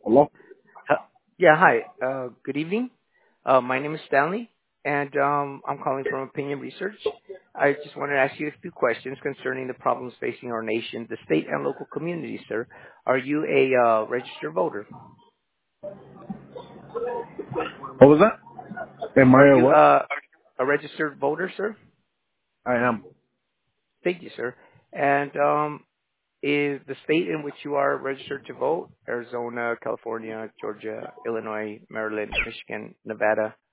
Hello? Uh, Yeah, hi. Good evening. My name is Stanley, and I'm calling from Opinion Research. I just wanted to ask you a few questions concerning the problems facing our nation, the state and local communities, sir. Are you a registered voter? What was that? Am Are I a you what? a registered voter, sir? I am. Thank you, sir. And is the state in which you are registered to vote Arizona, California, Georgia, Illinois, Maryland, Michigan, Nevada?